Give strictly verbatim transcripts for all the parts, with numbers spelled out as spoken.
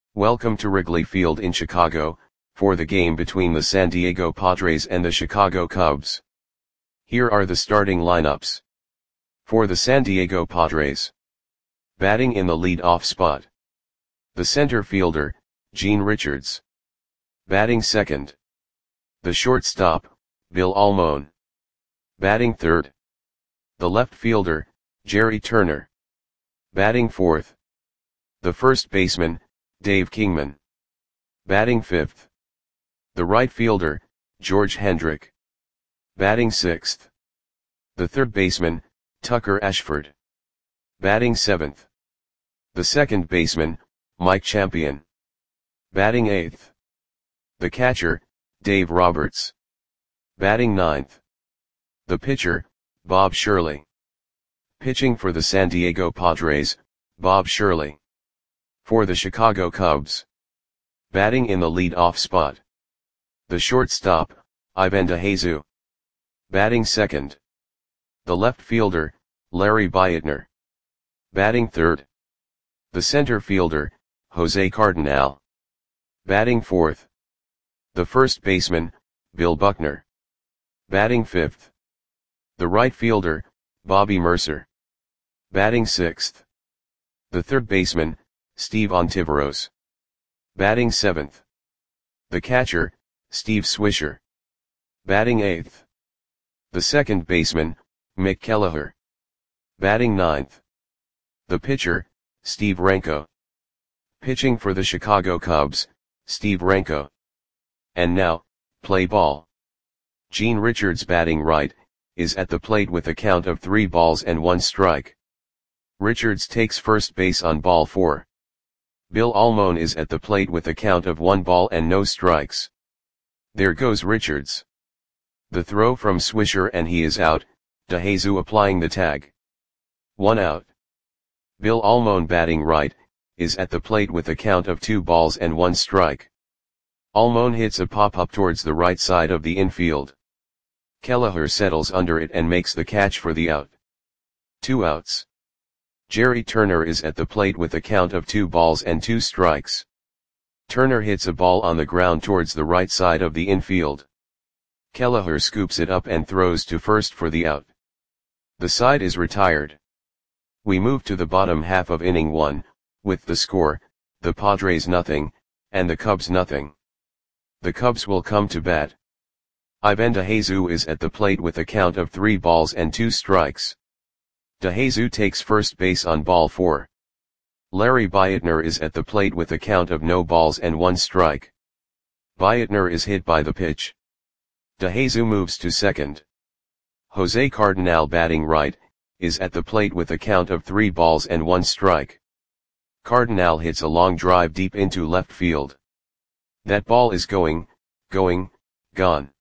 Welcome to Wrigley Field in Chicago, for the game between the San Diego Padres and the Chicago Cubs. Here are the starting lineups. For the San Diego Padres. Batting in the lead-off spot. The center fielder, Gene Richards. Batting second. The shortstop, Bill Almon. Batting third. The left fielder, Jerry Turner. Batting fourth. The first baseman, Dave Kingman. Batting fifth. The right fielder, George Hendrick. Batting sixth. The third baseman, Tucker Ashford. Batting seventh. The second baseman, Mike Champion. Batting eighth. The catcher, Dave Roberts. Batting ninth. The pitcher, Bob Shirley. Pitching for the San Diego Padres, Bob Shirley. For the Chicago Cubs. Batting in the lead-off spot. The shortstop, Ivan DeJesus. Batting second. The left fielder, Larry Bietner. Batting third. The center fielder, Jose Cardinal. Batting fourth. The first baseman, Bill Buckner. Batting fifth. The right fielder, Bobby Murcer. Batting sixth. The third baseman, Steve Ontiveros. Batting seventh. The catcher, Steve Swisher. Batting eighth. The second baseman, Mick Kelleher. Batting ninth. The pitcher, Steve Renko. Pitching for the Chicago Cubs, Steve Renko. And now, play ball. Gene Richards batting right, is at the plate with a count of three balls and one strike. Richards takes first base on ball four. Bill Almon is at the plate with a count of one ball and no strikes. There goes Richards. The throw from Swisher and he is out, DeJesus applying the tag. One out. Bill Almon batting right, is at the plate with a count of two balls and one strike. Almon hits a pop-up towards the right side of the infield. Kelleher settles under it and makes the catch for the out. Two outs. Jerry Turner is at the plate with a count of two balls and two strikes. Turner hits a ball on the ground towards the right side of the infield. Kelleher scoops it up and throws to first for the out. The side is retired. We move to the bottom half of inning one, with the score, the Padres nothing, and the Cubs nothing. The Cubs will come to bat. Ivan DeJesus is at the plate with a count of three balls and two strikes. DeJesus takes first base on ball four. Larry Bietner is at the plate with a count of no balls and one strike. Bietner is hit by the pitch. DeJesus moves to second. Jose Cardinal batting right, is at the plate with a count of three balls and one strike. Cardinal hits a long drive deep into left field. That ball is going, going, gone.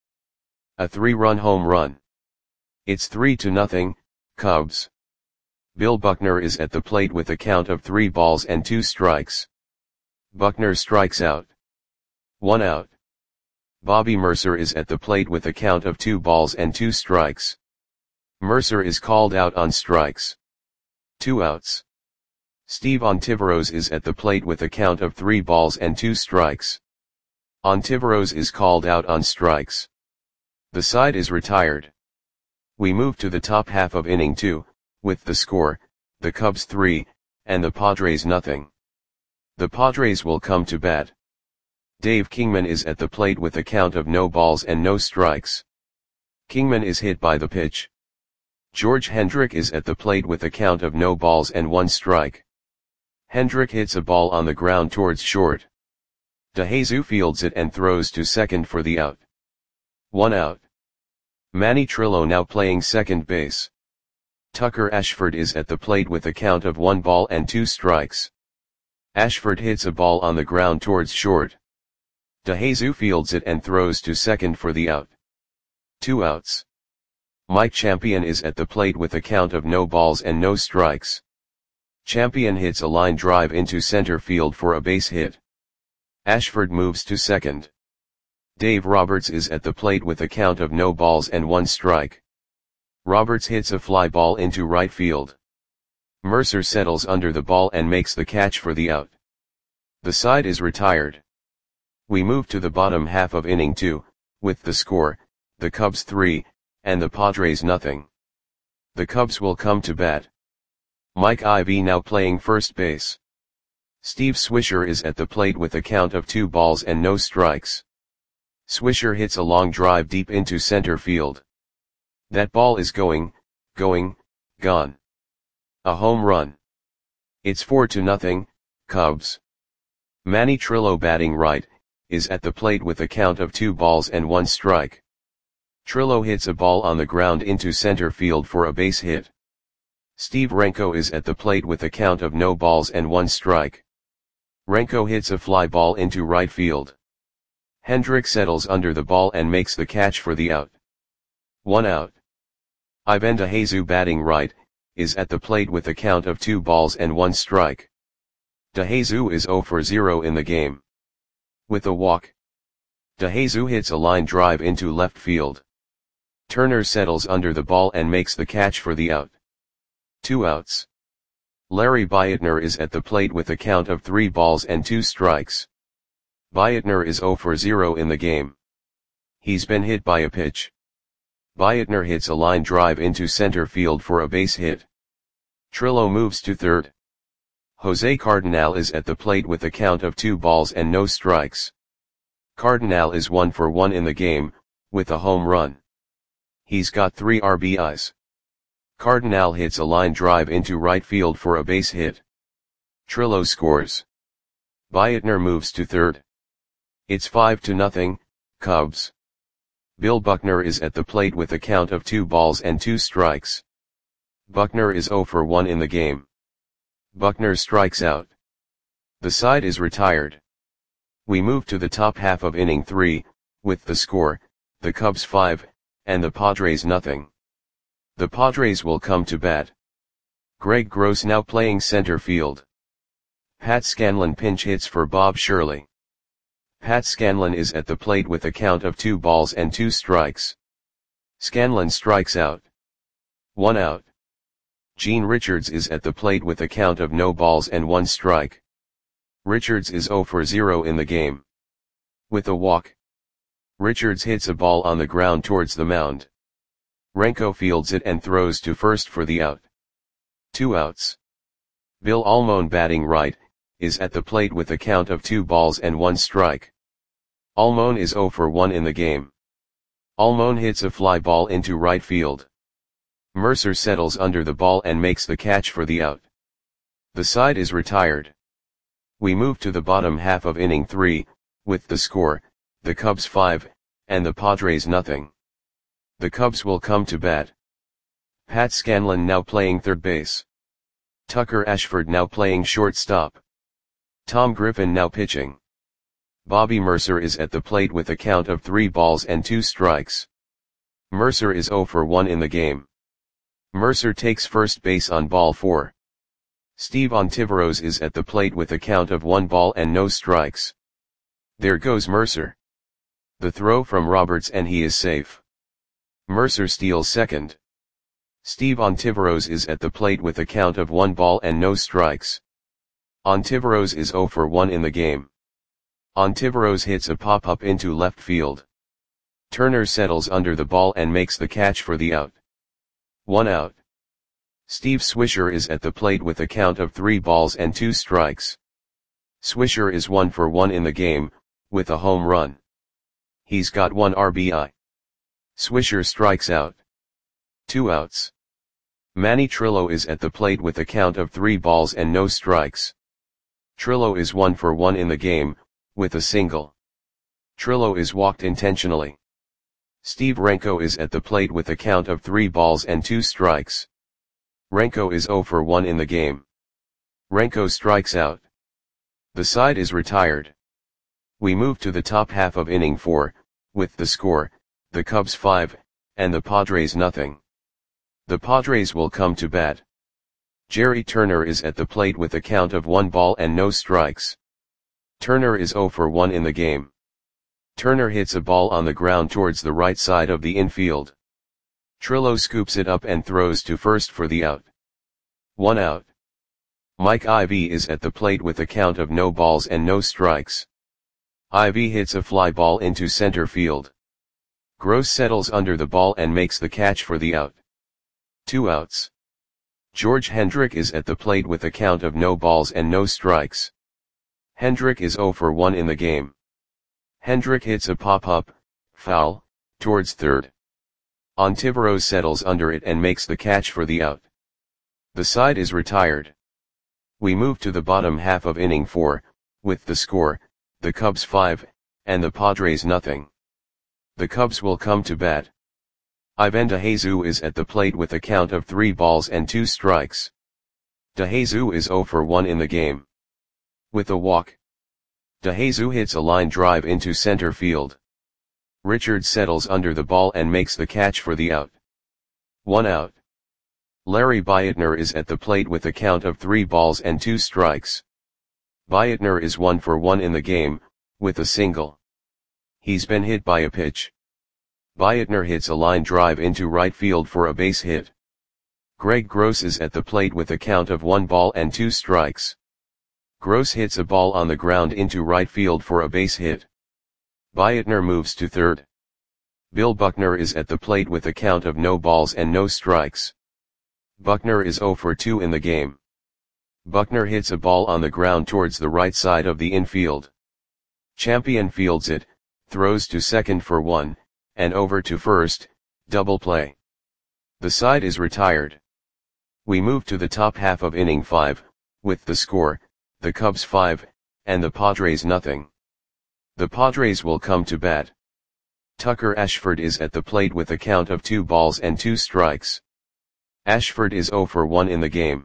A three-run home run. It's three to nothing, Cubs. Bill Buckner is at the plate with a count of three balls and two strikes. Buckner strikes out. One out. Bobby Murcer is at the plate with a count of two balls and two strikes. Murcer is called out on strikes. Two outs. Steve Ontiveros is at the plate with a count of three balls and two strikes. Ontiveros is called out on strikes. The side is retired. We move to the top half of inning two, with the score, the Cubs three, and the Padres nothing. The Padres will come to bat. Dave Kingman is at the plate with a count of no balls and no strikes. Kingman is hit by the pitch. George Hendrick is at the plate with a count of no balls and one strike. Hendrick hits a ball on the ground towards short. DeJesus fields it and throws to second for the out. One out. Manny Trillo now playing second base. Tucker Ashford is at the plate with a count of one ball and two strikes. Ashford hits a ball on the ground towards short. DeJesus fields it and throws to second for the out. Two outs. Mike Champion is at the plate with a count of no balls and no strikes. Champion hits a line drive into center field for a base hit. Ashford moves to second. Dave Roberts is at the plate with a count of no balls and one strike. Roberts hits a fly ball into right field. Murcer settles under the ball and makes the catch for the out. The side is retired. We move to the bottom half of inning two, with the score, the Cubs three, and the Padres nothing. The Cubs will come to bat. Mike Ivy now playing first base. Steve Swisher is at the plate with a count of two balls and no strikes. Swisher hits a long drive deep into center field. That ball is going, going, gone. A home run. It's four to nothing, Cubs. Manny Trillo batting right, is at the plate with a count of two balls and one strike. Trillo hits a ball on the ground into center field for a base hit. Steve Renko is at the plate with a count of no balls and one strike. Renko hits a fly ball into right field. Hendrick settles under the ball and makes the catch for the out. One out. Ivan DeJesus batting right, is at the plate with a count of two balls and one strike. DeJesus is zero for zero in the game. With a walk. DeJesus hits a line drive into left field. Turner settles under the ball and makes the catch for the out. Two outs. Larry Beitner is at the plate with a count of three balls and two strikes. Beitner is zero for zero in the game. He's been hit by a pitch. Beitner hits a line drive into center field for a base hit. Trillo moves to third. Jose Cardinal is at the plate with a count of two balls and no strikes. Cardinal is one for one in the game, with a home run. He's got three R B Is. Cardinal hits a line drive into right field for a base hit. Trillo scores. Beitner moves to third. It's five to nothing, Cubs. Bill Buckner is at the plate with a count of two balls and two strikes. Buckner is zero for one in the game. Buckner strikes out. The side is retired. We move to the top half of inning three, with the score, the Cubs five, and the Padres nothing. The Padres will come to bat. Greg Gross now playing center field. Pat Scanlon pinch hits for Bob Shirley. Pat Scanlon is at the plate with a count of two balls and two strikes. Scanlon strikes out. One out. Gene Richards is at the plate with a count of no balls and one strike. Richards is zero for zero in the game. With a walk. Richards hits a ball on the ground towards the mound. Renko fields it and throws to first for the out. Two outs. Bill Almon batting right, is at the plate with a count of two balls and one strike. Almon is zero for one in the game. Almon hits a fly ball into right field. Mercer settles under the ball and makes the catch for the out. The side is retired. We move to the bottom half of inning three, with the score, the Cubs five, and the Padres nothing. The Cubs will come to bat. Pat Scanlon now playing third base. Tucker Ashford now playing shortstop. Tom Griffin now pitching. Bobby Mercer is at the plate with a count of three balls and two strikes. Mercer is zero for one in the game. Mercer takes first base on ball four. Steve Ontiveros is at the plate with a count of one ball and no strikes. There goes Mercer. The throw from Roberts and he is safe. Mercer steals second. Steve Ontiveros is at the plate with a count of one ball and no strikes. Ontiveros is zero for one in the game. Ontiveros hits a pop-up into left field. Turner settles under the ball and makes the catch for the out. One out. Steve Swisher is at the plate with a count of three balls and two strikes. Swisher is one for one in the game, with a home run. He's got one R B I. Swisher strikes out. Two outs. Manny Trillo is at the plate with a count of three balls and no strikes. Trillo is one for one in the game, with a single. Trillo is walked intentionally. Steve Renko is at the plate with a count of three balls and two strikes. Renko is zero for one in the game. Renko strikes out. The side is retired. We move to the top half of inning four, with the score, the Cubs five, and the Padres nothing. The Padres will come to bat. Jerry Turner is at the plate with a count of one ball and no strikes. Turner is zero for one in the game. Turner hits a ball on the ground towards the right side of the infield. Trillo scoops it up and throws to first for the out. One out. Mike Ivy is at the plate with a count of no balls and no strikes. Ivy hits a fly ball into center field. Gross settles under the ball and makes the catch for the out. Two outs. George Hendrick is at the plate with a count of no balls and no strikes. Hendrick is oh for one in the game. Hendrick hits a pop-up, foul, towards third. Ontiveros settles under it and makes the catch for the out. The side is retired. We move to the bottom half of inning four, with the score, the Cubs five, and the Padres nothing. The Cubs will come to bat. Ivan DeJesus is at the plate with a count of three balls and two strikes. DeJesus is oh for one in the game. With a walk. DeJesus hits a line drive into center field. Richards settles under the ball and makes the catch for the out. One out. Larry Beitner is at the plate with a count of three balls and two strikes. Beitner is one for one in the game, with a single. He's been hit by a pitch. Beitner hits a line drive into right field for a base hit. Greg Gross is at the plate with a count of one ball and two strikes. Gross hits a ball on the ground into right field for a base hit. Beitner moves to third. Bill Buckner is at the plate with a count of no balls and no strikes. Buckner is oh for two in the game. Buckner hits a ball on the ground towards the right side of the infield. Champion fields it, throws to second for one, and over to first, double play. The side is retired. We move to the top half of inning five, with the score, the Cubs five, and the Padres nothing. The Padres will come to bat. Tucker Ashford is at the plate with a count of two balls and two strikes. Ashford is oh for one in the game.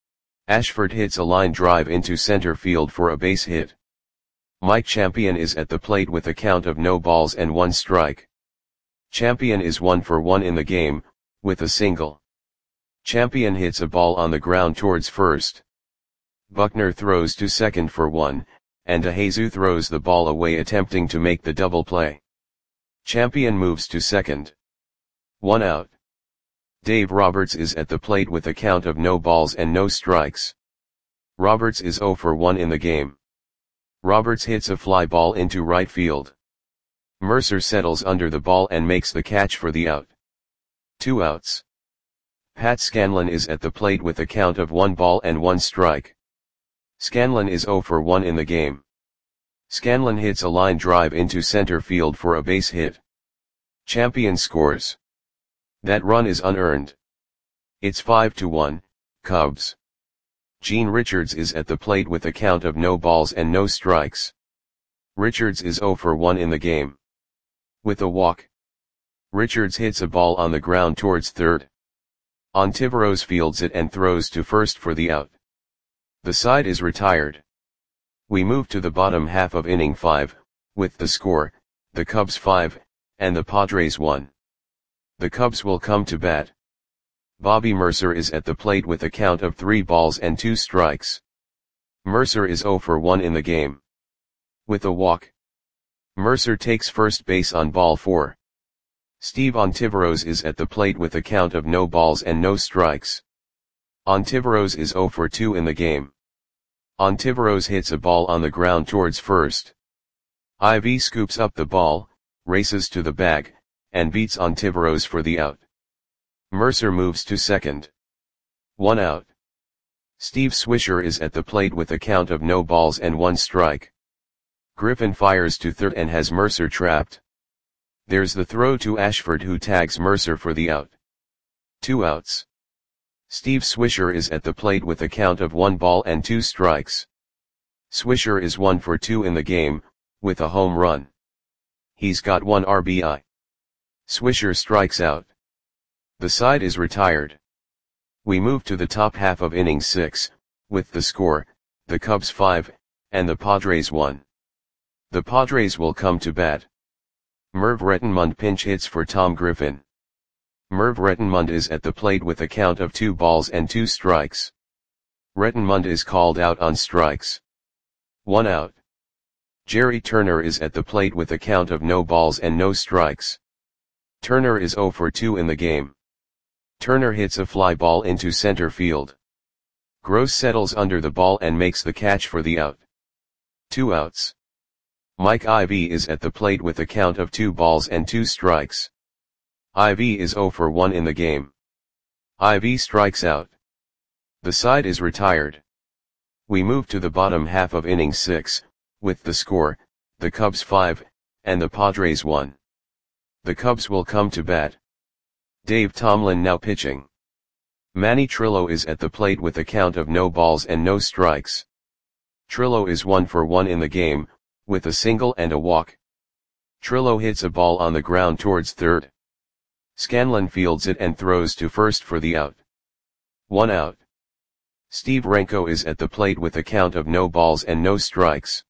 Ashford hits a line drive into center field for a base hit. Mike Champion is at the plate with a count of no balls and one strike. Champion is one for one in the game, with a single. Champion hits a ball on the ground towards first. Buckner throws to second for one, and DeJesus throws the ball away attempting to make the double play. Champion moves to second. One out. Dave Roberts is at the plate with a count of no balls and no strikes. Roberts is oh for one in the game. Roberts hits a fly ball into right field. Mercer settles under the ball and makes the catch for the out. Two outs. Pat Scanlon is at the plate with a count of one ball and one strike. Scanlon is oh for one in the game. Scanlon hits a line drive into center field for a base hit. Champion scores. That run is unearned. It's five to one, Cubs. Gene Richards is at the plate with a count of no balls and no strikes. Richards is oh for one in the game. With a walk. Richards hits a ball on the ground towards third. Ontiveros fields it and throws to first for the out. The side is retired. We move to the bottom half of inning five, with the score, the Cubs five, and the Padres one. The Cubs will come to bat. Bobby Mercer is at the plate with a count of three balls and two strikes. Mercer is oh for one in the game. With a walk. Mercer takes first base on ball four. Steve Ontiveros is at the plate with a count of no balls and no strikes. Ontiveros is oh for two in the game. Ontiveros hits a ball on the ground towards first. Ivy scoops up the ball, races to the bag, and beats Ontiveros for the out. Mercer moves to second. One out. Steve Swisher is at the plate with a count of no balls and one strike. Griffin fires to third and has Mercer trapped. There's the throw to Ashford who tags Mercer for the out. Two outs. Steve Swisher is at the plate with a count of one ball and two strikes. Swisher is one for two in the game, with a home run. He's got one R B I. Swisher strikes out. The side is retired. We move to the top half of inning six, with the score, the Cubs five, and the Padres one. The Padres will come to bat. Merv Rettenmund pinch hits for Tom Griffin. Merv Rettenmund is at the plate with a count of two balls and two strikes. Rettenmund is called out on strikes. One out. Jerry Turner is at the plate with a count of no balls and no strikes. Turner is oh for two in the game. Turner hits a fly ball into center field. Gross settles under the ball and makes the catch for the out. Two outs. Mike Ivy is at the plate with a count of two balls and two strikes. Ivy is oh for one in the game. Ivy strikes out. The side is retired. We move to the bottom half of inning six, with the score, the Cubs five, and the Padres one. The Cubs will come to bat. Dave Tomlin now pitching. Manny Trillo is at the plate with a count of no balls and no strikes. Trillo is one for one in the game, with a single and a walk. Trillo hits a ball on the ground towards third. Scanlon fields it and throws to first for the out. One out. Steve Renko is at the plate with a count of no balls and no strikes.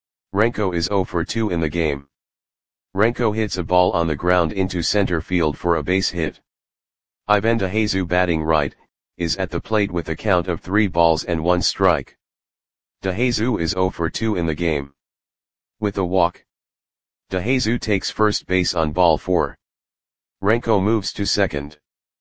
Renko is oh for two in the game. Renko hits a ball on the ground into center field for a base hit. Ivan DeJesus, batting right, is at the plate with a count of three balls and one strike. DeJesus is oh for two in the game. With a walk. DeJesus takes first base on ball four. Renko moves to second.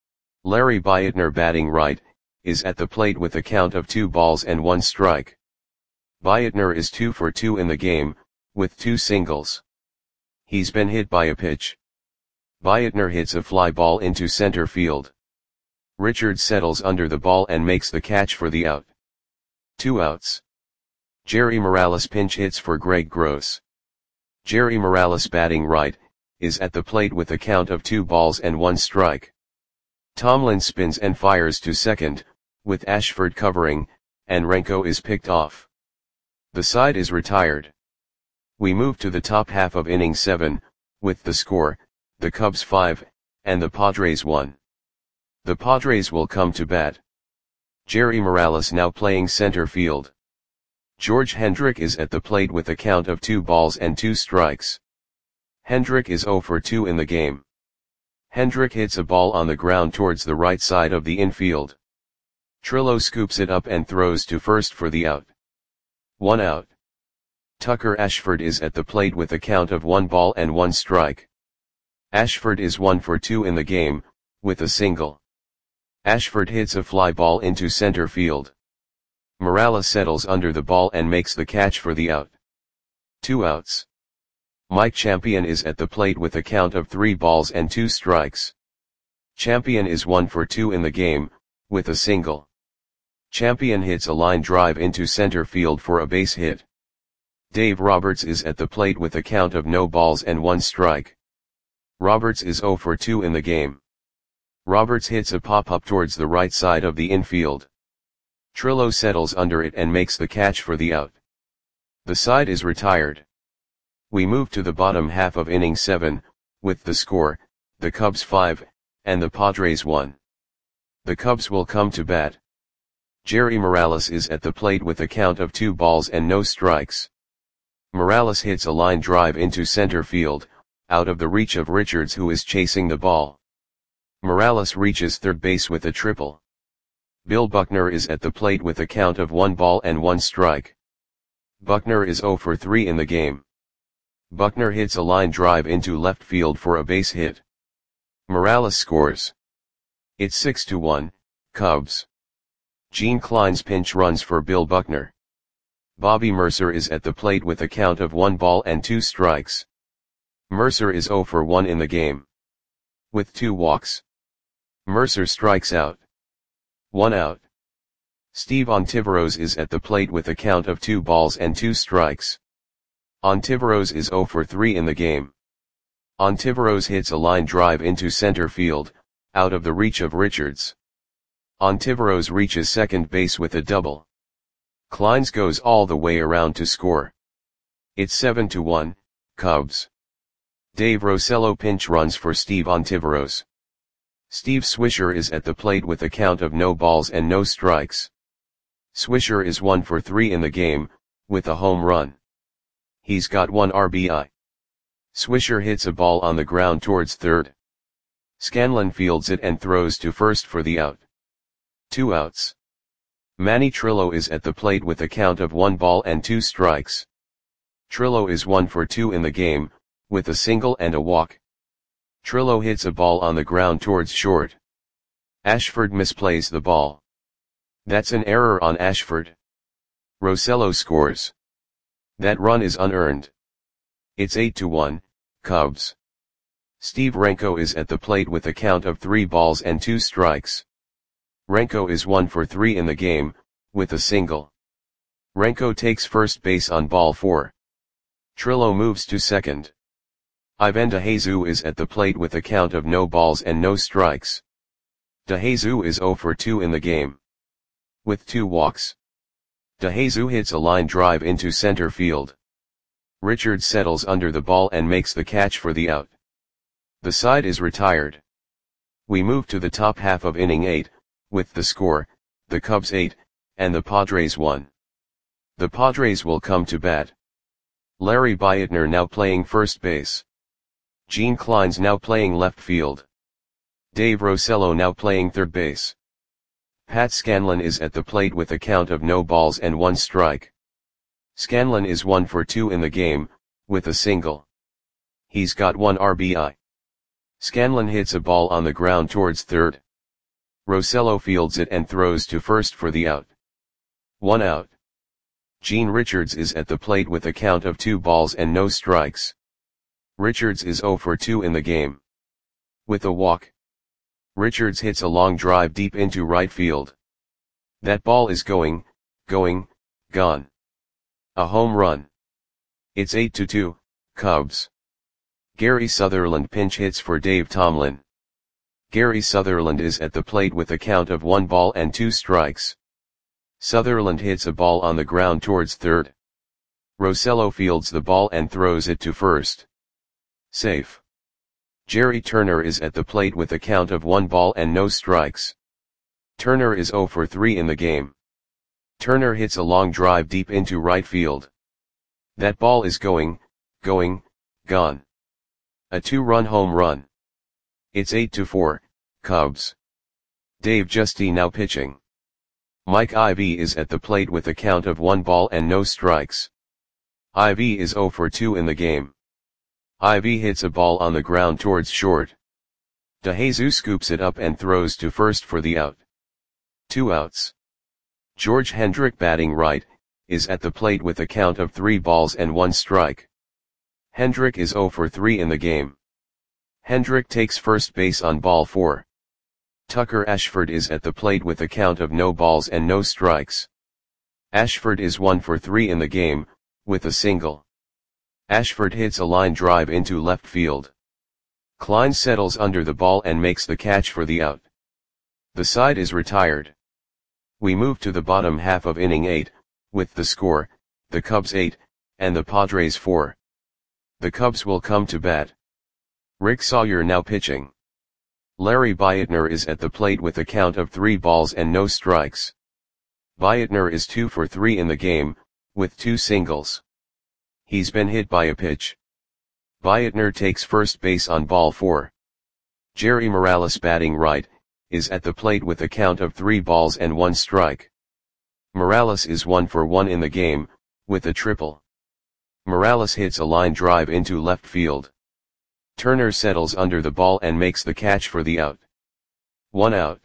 Larry Bietner, batting right, is at the plate with a count of two balls and one strike. Bietner is two for two in the game, with two singles. He's been hit by a pitch. Bietner hits a fly ball into center field. Richards settles under the ball and makes the catch for the out. Two outs. Jerry Morales pinch hits for Greg Gross. Jerry Morales, batting right, is at the plate with a count of two balls and one strike. Tomlin spins and fires to second, with Ashford covering, and Renko is picked off. The side is retired. We move to the top half of inning seven, with the score, the Cubs five, and the Padres one. The Padres will come to bat. Jerry Morales now playing center field. George Hendrick is at the plate with a count of two balls and two strikes. Hendrick is oh for two in the game. Hendrick hits a ball on the ground towards the right side of the infield. Trillo scoops it up and throws to first for the out. One out. Tucker Ashford is at the plate with a count of one ball and one strike. Ashford is one for two in the game, with a single. Ashford hits a fly ball into center field. Morales settles under the ball and makes the catch for the out. Two outs. Mike Champion is at the plate with a count of three balls and two strikes. Champion is one for two in the game, with a single. Champion hits a line drive into center field for a base hit. Dave Roberts is at the plate with a count of no balls and one strike. Roberts is oh for two in the game. Roberts hits a pop-up towards the right side of the infield. Trillo settles under it and makes the catch for the out. The side is retired. We move to the bottom half of inning seven, with the score, the Cubs five, and the Padres one. The Cubs will come to bat. Jerry Morales is at the plate with a count of two balls and no strikes. Morales hits a line drive into center field, out of the reach of Richards, who is chasing the ball. Morales reaches third base with a triple. Bill Buckner is at the plate with a count of one ball and one strike. Buckner is oh for three in the game. Buckner hits a line drive into left field for a base hit. Morales scores. It's six to one, Cubs. Gene Klein's pinch runs for Bill Buckner. Bobby Mercer is at the plate with a count of one ball and two strikes. Mercer is oh for one in the game. With two walks. Mercer strikes out. One out. Steve Ontiveros is at the plate with a count of two balls and two strikes. Ontiveros is oh for three in the game. Ontiveros hits a line drive into center field, out of the reach of Richards. Ontiveros reaches second base with a double. Kleins goes all the way around to score. It's seven to one, Cubs. Dave Rosello pinch runs for Steve Ontiveros. Steve Swisher is at the plate with a count of no balls and no strikes. Swisher is one for three in the game, with a home run. He's got one R B I. Swisher hits a ball on the ground towards third. Scanlon fields it and throws to first for the out. Two outs. Manny Trillo is at the plate with a count of one ball and two strikes. Trillo is one for two in the game, with a single and a walk. Trillo hits a ball on the ground towards short. Ashford misplays the ball. That's an error on Ashford. Rosello scores. That run is unearned. It's eight to one, Cubs. Steve Renko is at the plate with a count of three balls and two strikes. Renko is one for three in the game, with a single. Renko takes first base on ball four. Trillo moves to second. Ivan DeJesus is at the plate with a count of no balls and no strikes. DeJesus is zero for two in the game, with two walks. DeJesus hits a line drive into center field. Richards settles under the ball and makes the catch for the out. The side is retired. We move to the top half of inning eight, with the score, the Cubs eight, and the Padres one. The Padres will come to bat. Larry Beitner now playing first base. Gene Klein's now playing left field. Dave Rosello now playing third base. Pat Scanlon is at the plate with a count of no balls and one strike. Scanlon is one for two in the game, with a single. He's got one R B I. Scanlon hits a ball on the ground towards third. Rosello fields it and throws to first for the out. One out. Gene Richards is at the plate with a count of two balls and no strikes. Richards is zero for two in the game, with a walk. Richards hits a long drive deep into right field. That ball is going, going, gone. A home run. It's eight to two, Cubs. Gary Sutherland pinch hits for Dave Tomlin. Gary Sutherland is at the plate with a count of one ball and two strikes. Sutherland hits a ball on the ground towards third. Rosello fields the ball and throws it to first. Safe. Jerry Turner is at the plate with a count of one ball and no strikes. Turner is zero for three in the game. Turner hits a long drive deep into right field. That ball is going, going, gone. A two-run home run. It's eight to four, Cubs. Dave Giusti now pitching. Mike Ivy is at the plate with a count of one ball and no strikes. Ivy is zero for two in the game. Ivy hits a ball on the ground towards short. DeJesus scoops it up and throws to first for the out. Two outs. George Hendrick batting right, is at the plate with a count of three balls and one strike. Hendrick is zero for three in the game. Hendrick takes first base on ball four. Tucker Ashford is at the plate with a count of no balls and no strikes. Ashford is one for three in the game, with a single. Ashford hits a line drive into left field. Klein settles under the ball and makes the catch for the out. The side is retired. We move to the bottom half of inning eight, with the score, the Cubs eight, and the Padres four. The Cubs will come to bat. Rick Sawyer now pitching. Larry Beitner is at the plate with a count of three balls and no strikes. Beitner is two for three in the game, with two singles. He's been hit by a pitch. Beitner takes first base on ball four. Jerry Morales batting right, is at the plate with a count of three balls and one strike. Morales is one for one in the game, with a triple. Morales hits a line drive into left field. Turner settles under the ball and makes the catch for the out. One out.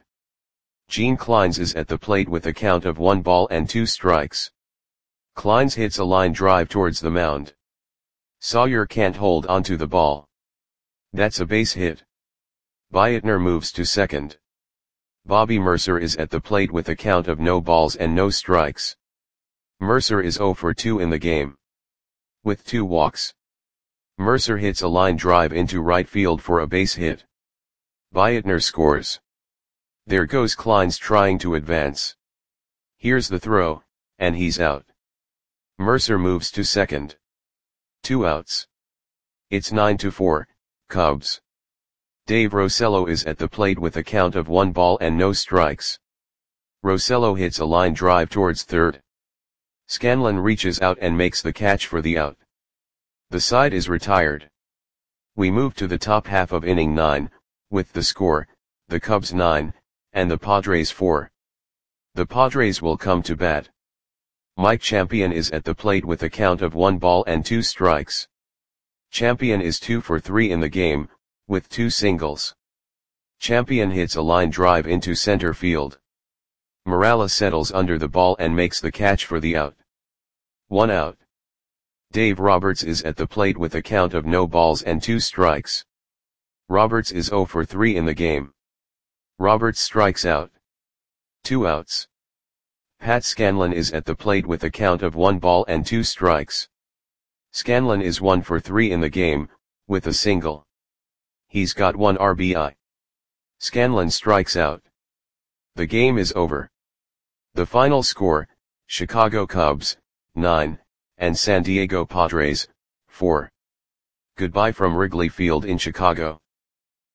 Gene Kleins is at the plate with a count of one ball and two strikes. Kleins hits a line drive towards the mound. Sawyer can't hold onto the ball. That's a base hit. Beitner moves to second. Bobby Mercer is at the plate with a count of no balls and no strikes. Mercer is zero for two in the game, with two walks. Mercer hits a line drive into right field for a base hit. Beitner scores. There goes Kleins trying to advance. Here's the throw, and he's out. Mercer moves to second. Two outs. It's nine to four, Cubs. Dave Rosello is at the plate with a count of one ball and no strikes. Rosello hits a line drive towards third. Scanlon reaches out and makes the catch for the out. The side is retired. We move to the top half of inning nine, with the score, the Cubs nine, and the Padres four. The Padres will come to bat. Mike Champion is at the plate with a count of one ball and two strikes. Champion is two for three in the game, with two singles. Champion hits a line drive into center field. Morales settles under the ball and makes the catch for the out. One out. Dave Roberts is at the plate with a count of no balls and two strikes. Roberts is zero for three in the game. Roberts strikes out. Two outs. Pat Scanlon is at the plate with a count of one ball and two strikes. Scanlon is one for three in the game, with a single. He's got one R B I. Scanlon strikes out. The game is over. The final score, Chicago Cubs, nine, and San Diego Padres, four. Goodbye from Wrigley Field in Chicago.